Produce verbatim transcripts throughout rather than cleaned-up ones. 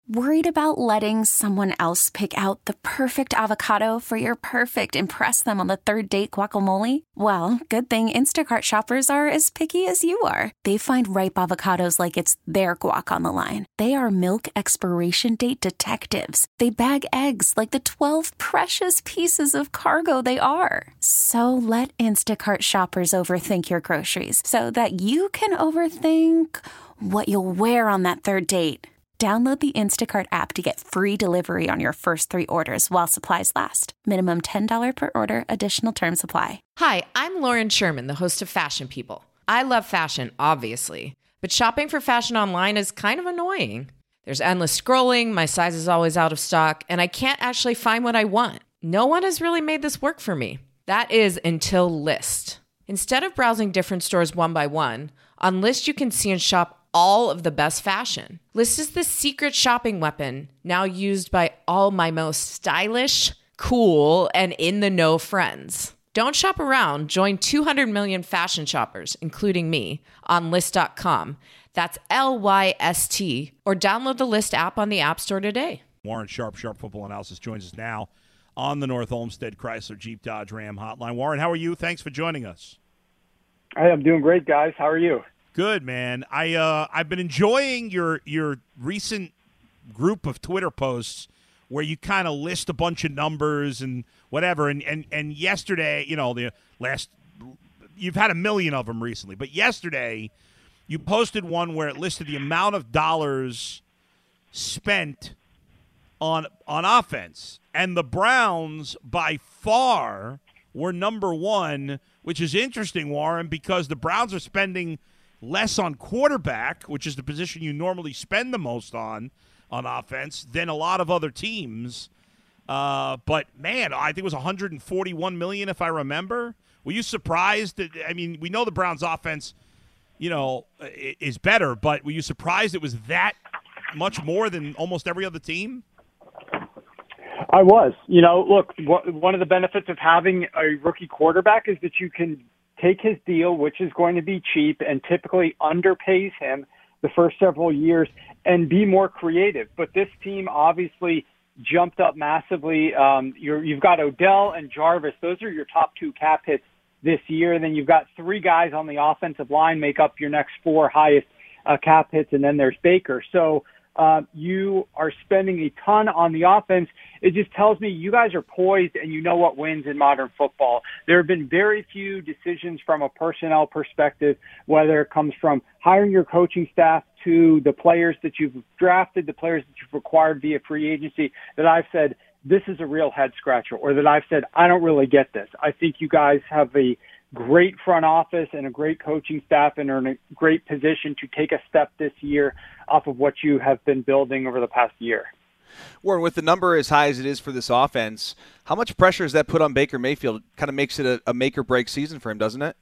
Worried about letting someone else pick out the perfect avocado for your perfect impress them on the third date guacamole? Well, good thing Instacart shoppers are as picky as you are. They find ripe avocados like it's their guac on the line. They are milk expiration date detectives. They bag eggs like the twelve precious pieces of cargo they are. So let Instacart shoppers overthink your groceries so that you can overthink what you'll wear on that third date. Download the Instacart app to get free delivery on your first three orders while supplies last. Minimum ten dollars per order. Additional terms apply. Hi, I'm Lauren Sherman, the host of Fashion People. I love fashion, obviously, but shopping for fashion online is kind of annoying. There's endless scrolling, my size is always out of stock, and I can't actually find what I want. No one has really made this work for me. That is until Lyst. Instead of browsing different stores one by one, on Lyst you can see and shop all of the best fashion. Lyst is the secret shopping weapon now used by all my most stylish, cool, and in-the-know friends. Don't shop around. Join two hundred million fashion shoppers, including me, on Lyst dot com. That's L Y S T. Or download the Lyst app on the App Store today. Warren Sharp, Sharp Football Analysis, joins us now on the North Olmsted Chrysler Jeep Dodge Ram hotline. Warren, how are you? Thanks for joining us. Hey, I'm doing great, guys. How are you? Good, man. I uh, I've been enjoying your your recent group of Twitter posts where you kind of list a bunch of numbers and whatever. And, and and yesterday, you know, the last you've had a million of them recently, but yesterday you posted one where it listed the amount of dollars spent on on offense, and the Browns by far were number one, which is interesting, Warren, because the Browns are spending less on quarterback, which is the position you normally spend the most on on offense, than a lot of other teams. Uh, but, man, I think it was one hundred forty-one million dollars if I remember. Were you surprised? That, I mean, we know the Browns' offense, you know, is better, but were you surprised it was that much more than almost every other team? I was. You know, look, one of the benefits of having a rookie quarterback is that you can take his deal, which is going to be cheap and typically underpays him the first several years, and be more creative. But this team obviously jumped up massively. Um, you're, you've got Odell and Jarvis. Those are your top two cap hits this year. And then you've got three guys on the offensive line make up your next four highest uh, cap hits, and then there's Baker. So uh, you are spending a ton on the offense. It just tells me you guys are poised and you know what wins in modern football. There have been very few decisions from a personnel perspective, whether it comes from hiring your coaching staff to the players that you've drafted, the players that you've acquired via free agency, that I've said, this is a real head scratcher, or that I've said, I don't really get this. I think you guys have a great front office and a great coaching staff and are in a great position to take a step this year off of what you have been building over the past year. Warren, with the number as high as it is for this offense, how much pressure is that put on Baker Mayfield? Kind of makes it a, a make-or-break season for him, doesn't it?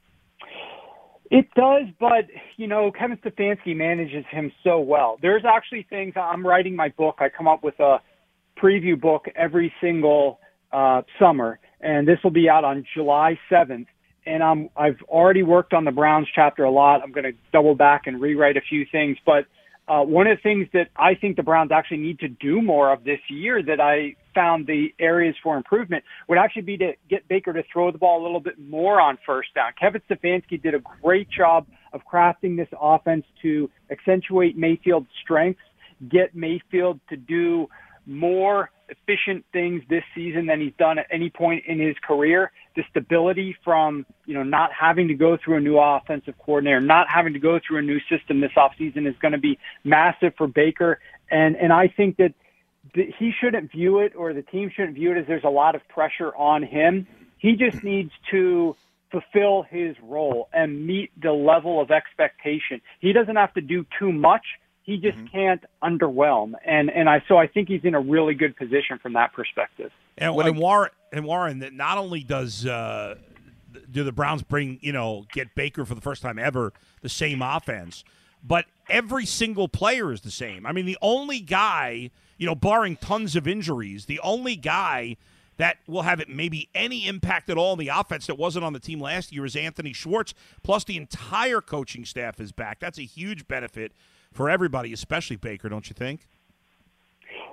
It does, but, you know, Kevin Stefanski manages him so well. There's actually things, I'm writing my book. I come up with a preview book every single uh, summer, and this will be out on July seventh. And I'm, I've already worked on the Browns chapter a lot. I'm going to double back and rewrite a few things, but Uh, one of the things that I think the Browns actually need to do more of this year, that I found the areas for improvement, would actually be to get Baker to throw the ball a little bit more on first down. Kevin Stefanski did a great job of crafting this offense to accentuate Mayfield's strengths, get Mayfield to do more efficient things this season than he's done at any point in his career. The stability from, you know, not having to go through a new offensive coordinator, not having to go through a new system this offseason is going to be massive for Baker. And, and I think that the, he shouldn't view it, or the team shouldn't view it as there's a lot of pressure on him. He just needs to fulfill his role and meet the level of expectation. He doesn't have to do too much. He just mm-hmm. can't underwhelm, and and I so I think he's in a really good position from that perspective. And, and Warren, and Warren, that not only does uh, do the Browns bring you know get Baker for the first time ever the same offense, but every single player is the same. I mean, the only guy, you know, barring tons of injuries, the only guy that will have it maybe any impact at all on the offense that wasn't on the team last year is Anthony Schwartz. Plus, the entire coaching staff is back. That's a huge benefit for everybody, especially Baker, don't you think?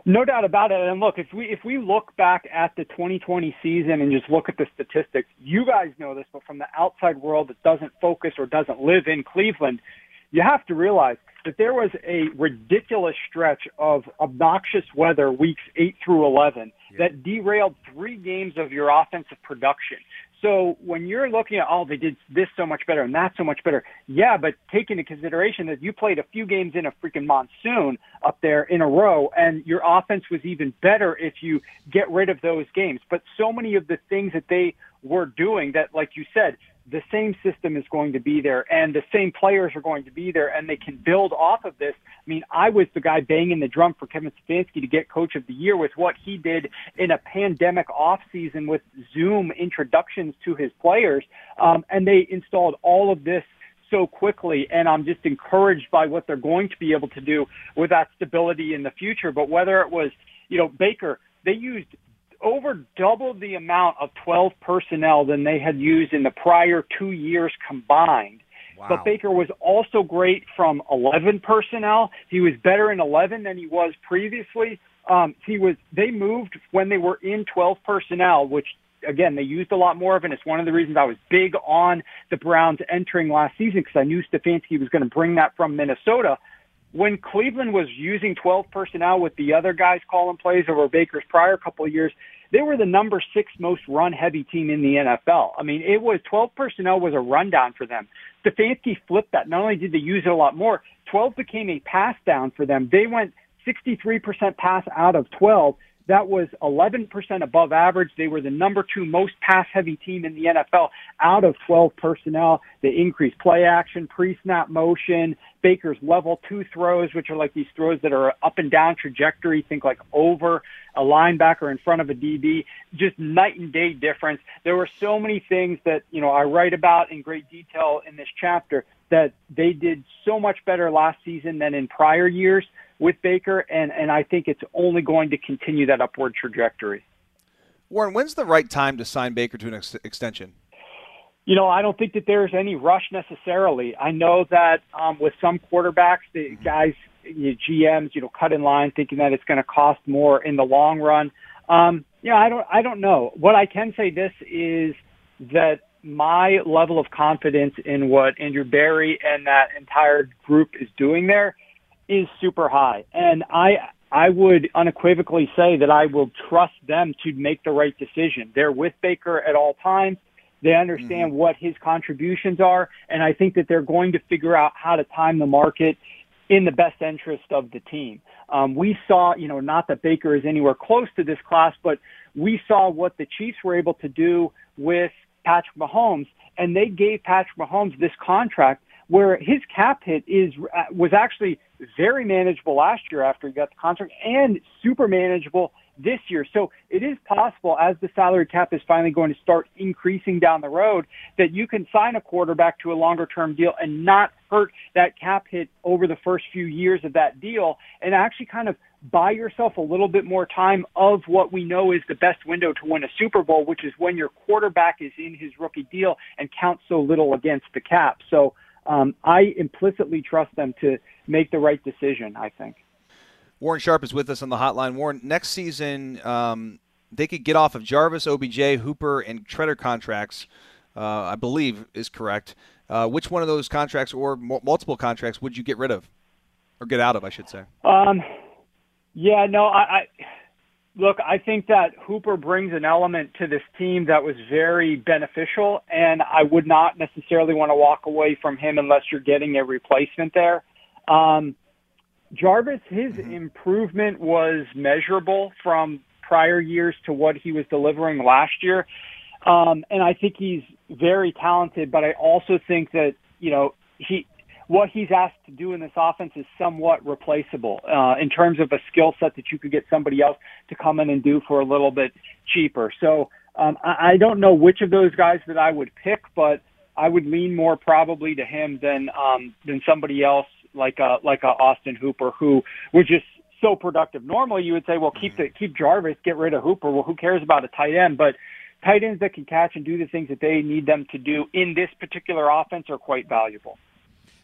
No doubt about it. And look, if we if we look back at the twenty twenty season and just look at the statistics, you guys know this, but from the outside world that doesn't focus or doesn't live in Cleveland, you have to realize that there was a ridiculous stretch of obnoxious weather weeks eight through eleven yeah. that derailed three games of your offensive production. So when you're looking at, oh, they did this so much better and that so much better, yeah, but take into consideration that you played a few games in a freaking monsoon up there in a row, and your offense was even better if you get rid of those games. But so many of the things that they were doing that, like you said, the same system is going to be there and the same players are going to be there and they can build off of this. I mean, I was the guy banging the drum for Kevin Stefanski to get Coach of the Year with what he did in a pandemic offseason with Zoom introductions to his players. Um, and they installed all of this so quickly, and I'm just encouraged by what they're going to be able to do with that stability in the future. But whether it was, you know, Baker, they used over double the amount of twelve personnel than they had used in the prior two years combined. Wow. But Baker was also great from eleven personnel. He was better in eleven than he was previously. Um, he was. They moved when they were in twelve personnel, which, again, they used a lot more of, and it's one of the reasons I was big on the Browns entering last season because I knew Stefanski was going to bring that from Minnesota. When Cleveland was using twelve personnel with the other guys calling plays over Baker's prior couple of years, they were the number six most run-heavy team in the N F L. I mean, it was twelve personnel was a rundown for them. Stefanski flipped that. Not only did they use it a lot more, twelve became a pass down for them. They went sixty-three percent pass out of twelve. That was eleven percent above average. They were the number two most pass-heavy team in the N F L out of twelve personnel. They increased play action, pre-snap motion, Baker's level two throws, which are like these throws that are up and down trajectory. Think like over a linebacker in front of a D B. Just night and day difference. There were so many things that, you know, I write about in great detail in this chapter that they did so much better last season than in prior years with Baker, and, and I think it's only going to continue that upward trajectory. Warren, when's the right time to sign Baker to an ex- extension? You know, I don't think that there's any rush necessarily. I know that um, with some quarterbacks, the guys, you know, G Ms, you know, cut in line thinking that it's going to cost more in the long run. Um, yeah, I don't, I don't know. What I can say this is that my level of confidence in what Andrew Berry and that entire group is doing there is super high. And I I would unequivocally say that I will trust them to make the right decision. They're with Baker at all times. They understand mm-hmm. what his contributions are, and I think that they're going to figure out how to time the market in the best interest of the team. Um, we saw, you know, not that Baker is anywhere close to this class, but we saw what the Chiefs were able to do with Patrick Mahomes, and they gave Patrick Mahomes this contract where his cap hit is was actually very manageable last year after he got the contract and super manageable this year. So it is possible, as the salary cap is finally going to start increasing down the road, that you can sign a quarterback to a longer-term deal and not hurt that cap hit over the first few years of that deal and actually kind of buy yourself a little bit more time of what we know is the best window to win a Super Bowl, which is when your quarterback is in his rookie deal and counts so little against the cap. So um, I implicitly trust them to make the right decision, I think. Warren Sharp is with us on the hotline. Warren, next season um, they could get off of Jarvis, O B J, Hooper, and Treader contracts, uh, I believe is correct. Uh, which one of those contracts or m- multiple contracts would you get rid of or get out of, I should say? Um, yeah, no, I, I look, I think that Hooper brings an element to this team that was very beneficial, and I would not necessarily want to walk away from him unless you're getting a replacement there. Um, Jarvis, his mm-hmm. improvement was measurable from prior years to what he was delivering last year. Um, and I think he's very talented, but I also think that, you know, he, what he's asked to do in this offense is somewhat replaceable uh, in terms of a skill set that you could get somebody else to come in and do for a little bit cheaper. So um, I, I don't know which of those guys that I would pick, but I would lean more probably to him than um, than somebody else like a, like a Austin Hooper, who was just so productive. Normally you would say, well, keep the, keep Jarvis, get rid of Hooper. Well, who cares about a tight end? But tight ends that can catch and do the things that they need them to do in this particular offense are quite valuable.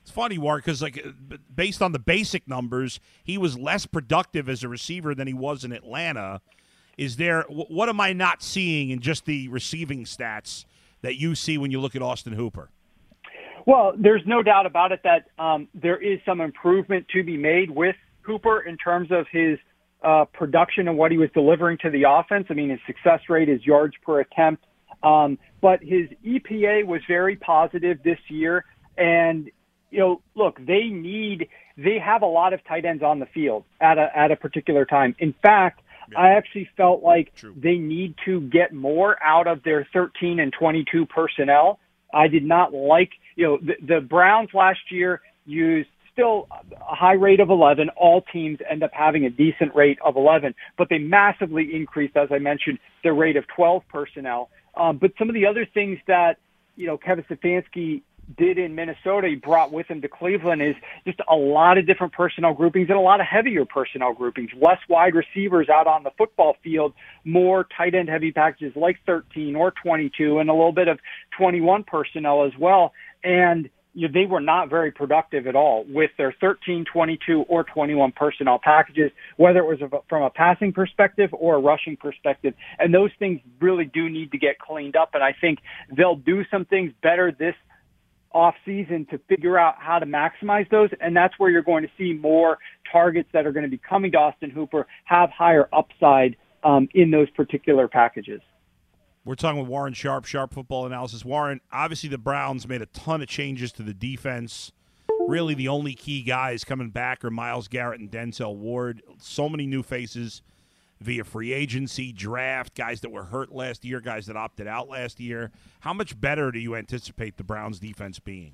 It's funny, Warren, because like based on the basic numbers, he was less productive as a receiver than he was in Atlanta. Is there what am I not seeing in just the receiving stats that you see when you look at Austin Hooper? Well, there's no doubt about it that um, there is some improvement to be made with Hooper in terms of his uh, production and what he was delivering to the offense. I mean, his success rate, his yards per attempt, um, but his E P A was very positive this year. And, you know, look, they need, they have a lot of tight ends on the field at a, at a particular time. In fact, yeah. I actually felt like True. they need to get more out of their thirteen and twenty-two personnel. I did not like, you know, the, the Browns last year used still a high rate of eleven. All teams end up having a decent rate of eleven, but they massively increased, as I mentioned, their rate of twelve personnel. Um, but some of the other things that, you know, Kevin Stefanski did in Minnesota, he brought with him to Cleveland, is just a lot of different personnel groupings and a lot of heavier personnel groupings, less wide receivers out on the football field, more tight end heavy packages like thirteen or twenty-two, and a little bit of twenty-one personnel as well. And you know, they were not very productive at all with their thirteen, twenty-two, or twenty-one personnel packages, whether it was from a passing perspective or a rushing perspective. And those things really do need to get cleaned up. And I think they'll do some things better this off season to figure out how to maximize those. And that's where you're going to see more targets that are going to be coming to Austin Hooper have higher upside um, in those particular packages. We're talking with Warren Sharp, Sharp Football Analysis. Warren, obviously the Browns made a ton of changes to the defense. Really the only key guys coming back are Myles Garrett and Denzel Ward. So many new faces via free agency, draft, guys that were hurt last year, guys that opted out last year. How much better do you anticipate the Browns' defense being?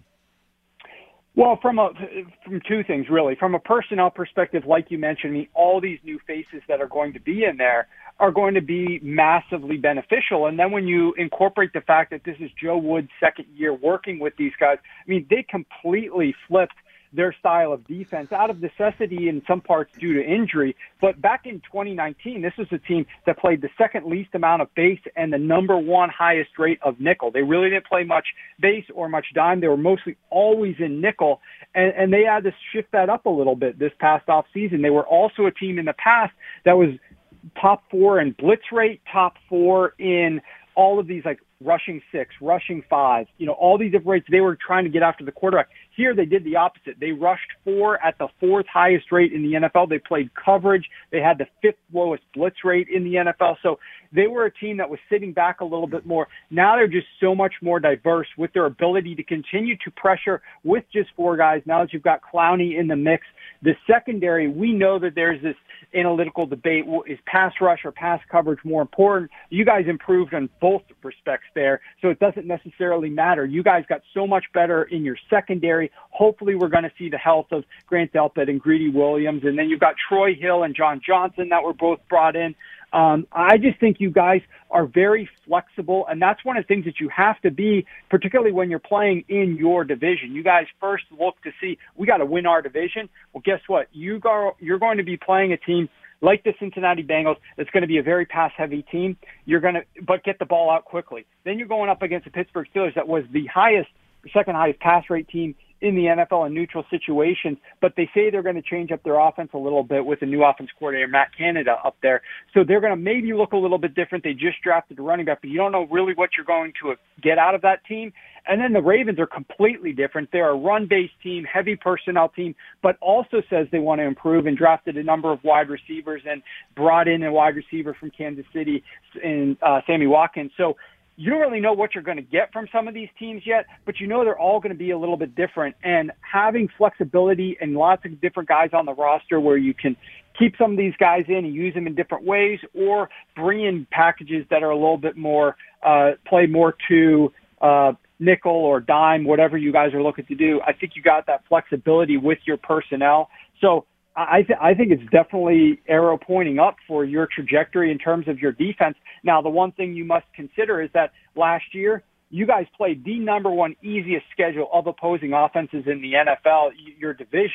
Well, from a from two things, really. From a personnel perspective, like you mentioned, I mean, all these new faces that are going to be in there are going to be massively beneficial. And then when you incorporate the fact that this is Joe Wood's second year working with these guys, I mean, they completely flipped their style of defense out of necessity in some parts due to injury. But back in twenty nineteen, this was a team that played the second least amount of base and the number one highest rate of nickel. They really didn't play much base or much dime. They were mostly always in nickel, and, and they had to shift that up a little bit this past off season. They were also a team in the past that was top four in blitz rate, top four in all of these like rushing six, rushing five, you know, all these different rates. They were trying to get after the quarterback. Here they did the opposite. They rushed four at the fourth highest rate in the N F L. They played coverage. They had the fifth lowest blitz rate in the N F L. So they were a team that was sitting back a little bit more. Now they're just so much more diverse with their ability to continue to pressure with just four guys. Now that you've got Clowney in the mix, the secondary, we know that there's this analytical debate. Is pass rush or pass coverage more important? You guys improved on both respects there, so it doesn't necessarily matter. You guys got so much better in your secondary. Hopefully we're going to see the health of Grant Delpit and Greedy Williams. And then you've got Troy Hill and John Johnson that were both brought in. Um, I just think you guys are very flexible, and that's one of the things that you have to be, particularly when you're playing in your division. You guys first look to see, we got to win our division. Well, guess what? You go, you're going to be playing a team like the Cincinnati Bengals that's going to be a very pass-heavy team. You're going to, but get the ball out quickly. Then you're going up against the Pittsburgh Steelers that was the highest, second highest pass rate team in the N F L in neutral situations, but they say they're going to change up their offense a little bit with the new offense coordinator, Matt Canada, up there. So they're going to maybe look a little bit different. They just drafted a running back, but you don't know really what you're going to get out of that team. And then the Ravens are completely different. They're a run-based team, heavy personnel team, but also says they want to improve and drafted a number of wide receivers and brought in a wide receiver from Kansas City in uh, Sammy Watkins. So you don't really know what you're going to get from some of these teams yet, but you know they're all going to be a little bit different. And having flexibility and lots of different guys on the roster where you can keep some of these guys in and use them in different ways, or bring in packages that are a little bit more, uh, play more to uh, nickel or dime, whatever you guys are looking to do. I think you got that flexibility with your personnel. So I, th- I think it's definitely arrow pointing up for your trajectory in terms of your defense. Now, the one thing you must consider is that last year, you guys played the number one easiest schedule of opposing offenses in the N F L. Your division,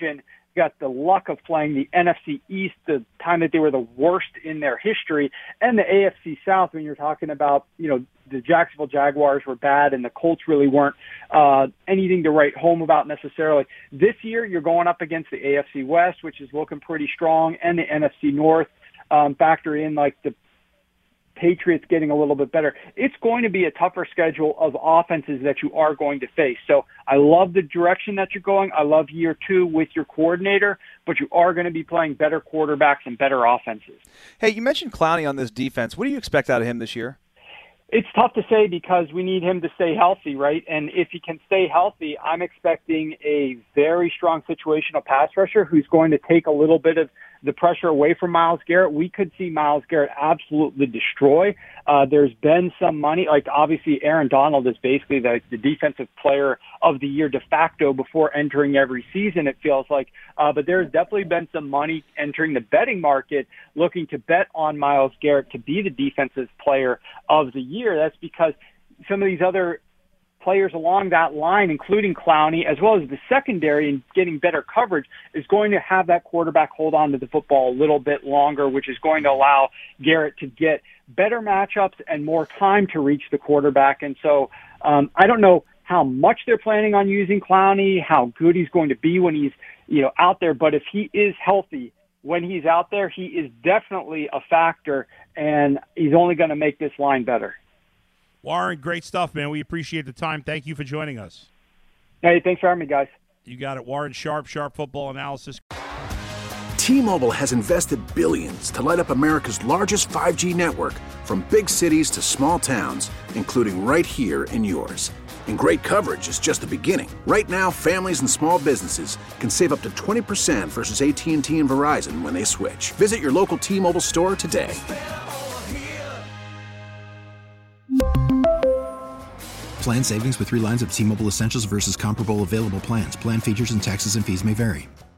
got the luck of playing the N F C East, the time that they were the worst in their history, and the A F C South when you're talking about, you know, the Jacksonville Jaguars were bad and the Colts really weren't uh, anything to write home about necessarily. This year, you're going up against the A F C West, which is looking pretty strong, and the N F C North. Um, factor in like the Patriots getting a little bit better. It's going to be a tougher schedule of offenses that you are going to face. So I love the direction that you're going. I love year two with your coordinator, but you are going to be playing better quarterbacks and better offenses. Hey, you mentioned Clowney on this defense. What do you expect out of him this year? It's tough to say because we need him to stay healthy, right? And if he can stay healthy, I'm expecting a very strong situational pass rusher who's going to take a little bit of the pressure away from Myles Garrett. We could see Myles Garrett absolutely destroy. Uh, there's been some money, like obviously Aaron Donald is basically the, the defensive player of the year de facto before entering every season, it feels like. Uh, but there's definitely been some money entering the betting market looking to bet on Myles Garrett to be the defensive player of the year. That's because some of these other players along that line, including Clowney, as well as the secondary and getting better coverage, is going to have that quarterback hold on to the football a little bit longer, which is going to allow Garrett to get better matchups and more time to reach the quarterback. And so um, I don't know how much they're planning on using Clowney, how good he's going to be when he's, you know, out there. But if he is healthy when he's out there, he is definitely a factor, and he's only going to make this line better. Warren, great stuff, man. We appreciate the time. Thank you for joining us. Hey, thanks for having me, guys. You got it. Warren Sharp, Sharp Football Analysis. T-Mobile has invested billions to light up America's largest five G network, from big cities to small towns, including right here in yours. And great coverage is just the beginning. Right now, families and small businesses can save up to twenty percent versus A T and T and Verizon when they switch. Visit your local T-Mobile store today. Plan savings with three lines of T-Mobile Essentials versus comparable available plans. Plan features and taxes and fees may vary.